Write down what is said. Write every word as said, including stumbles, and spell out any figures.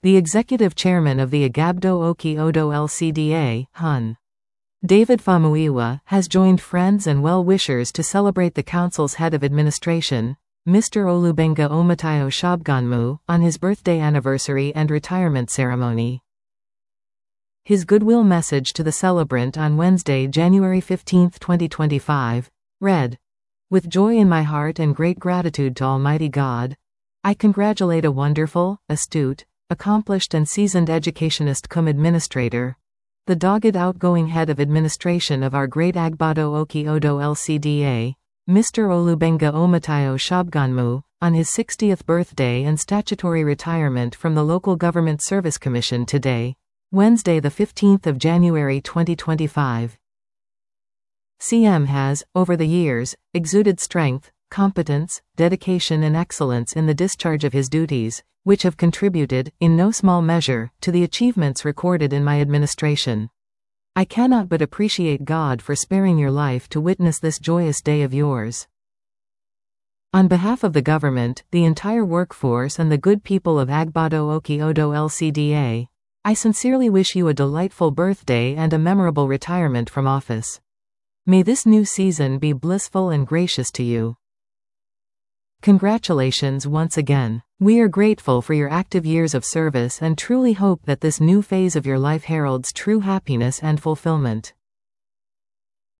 the Executive Chairman of the Agabdo Oki Odo L C D A, Hun. David Famuyiwa, has joined friends and well-wishers to celebrate the Council's Head of Administration, Mister Olubenga Omatayo Shabganmu, on his birthday anniversary and retirement ceremony. His goodwill message to the celebrant on Wednesday, January fifteenth, twenty twenty-five, read, "With joy in my heart and great gratitude to Almighty God, I congratulate a wonderful, astute, accomplished and seasoned educationist cum administrator, the dogged outgoing head of administration of our great Agabdo Oki Odo L C D A, Mister Olubenga Omatayo Shabganmu, on his sixtieth birthday and statutory retirement from the Local Government Service Commission today, Wednesday the fifteenth of January twenty twenty-five. C M has, over the years, exuded strength, competence, dedication and excellence in the discharge of his duties, which have contributed, in no small measure, to the achievements recorded in my administration. I cannot but appreciate God for sparing your life to witness this joyous day of yours. On behalf of the government, the entire workforce and the good people of Agabdo Oki Odo L C D A, I sincerely wish you a delightful birthday and a memorable retirement from office. May this new season be blissful and gracious to you. Congratulations once again. We are grateful for your active years of service and truly hope that this new phase of your life heralds true happiness and fulfillment.